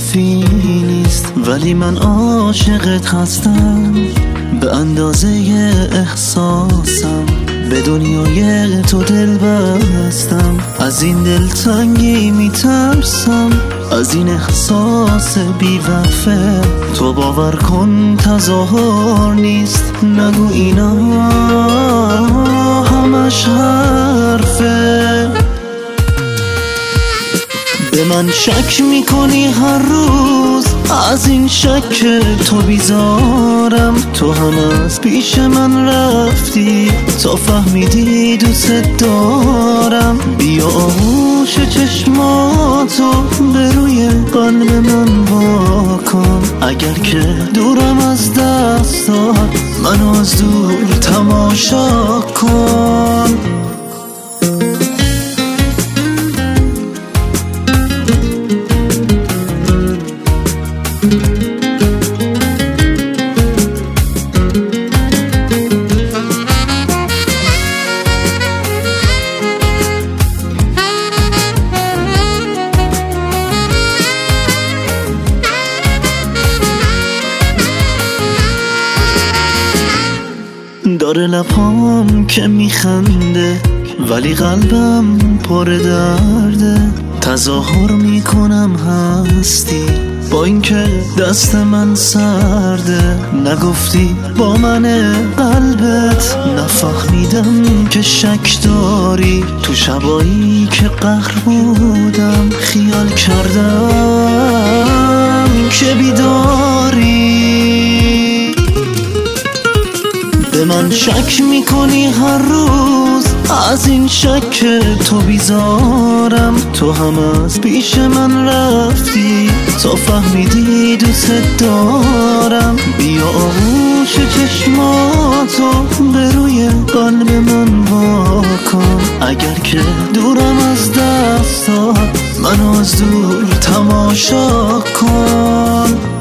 کافی نیست، ولی من عاشقت هستم به اندازه احساسم. به دنیای تو دل بستم، از این دلتنگی میترسم، از این احساس بی‌وفا. تو باور کن تظاهر نیست، نگو اینا همش حرفه. به من شک میکنی هر روز، از این شک تو بیزارم. تو هم از پیش من رفتی تا فهمیدی دوست دارم. بیا آغوش چشماتو به روی قلب من واکن، اگر که دورم از دستات منو از دور تماشا کن. داره لبام که میخنده، ولی قلبم پر درده. تظاهر میکنم هستی با اینکه دست من سرده. نگفتی با من قلبت، نفهمیدم که شک داری. تو شبایی که قهر بودم خیال کردم که بیداری. به من شک میکنی هر روز، از این شک تو بیزارم. تو هم از پیش من رفتی تا فهمیدی دوست دارم. بیا آغوش چشماتو به روی قلب من واکن، اگر که دورم از دستات منو از دور تماشا کن.